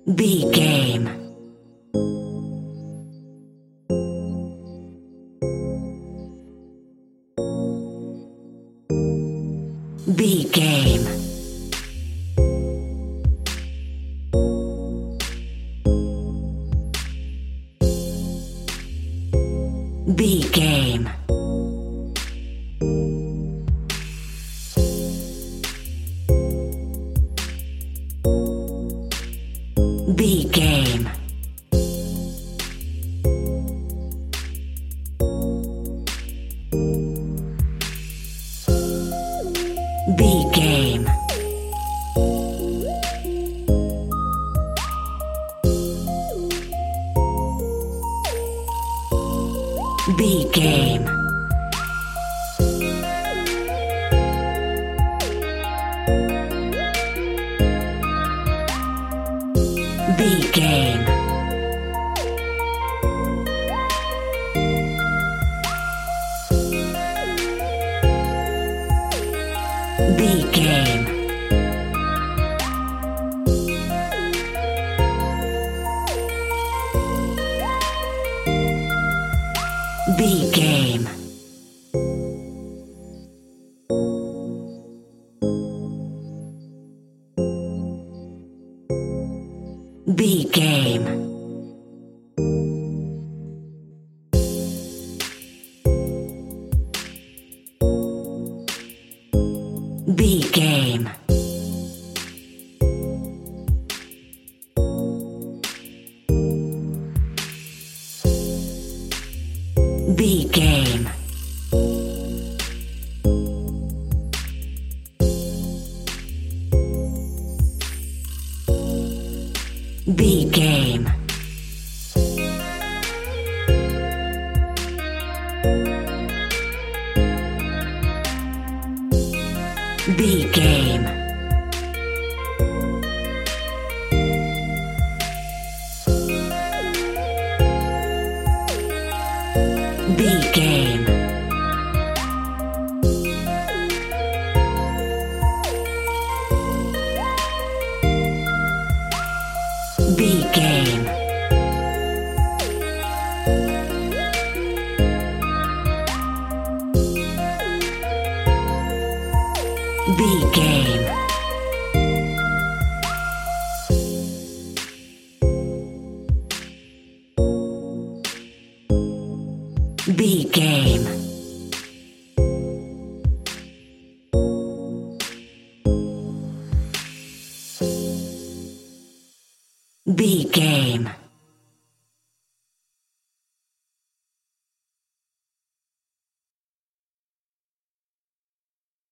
B game. B game. B game. B game. B game. B game. B game. B game. B game. B game. B game. B game. B game. B game. B game. B game. B game. B game. B game.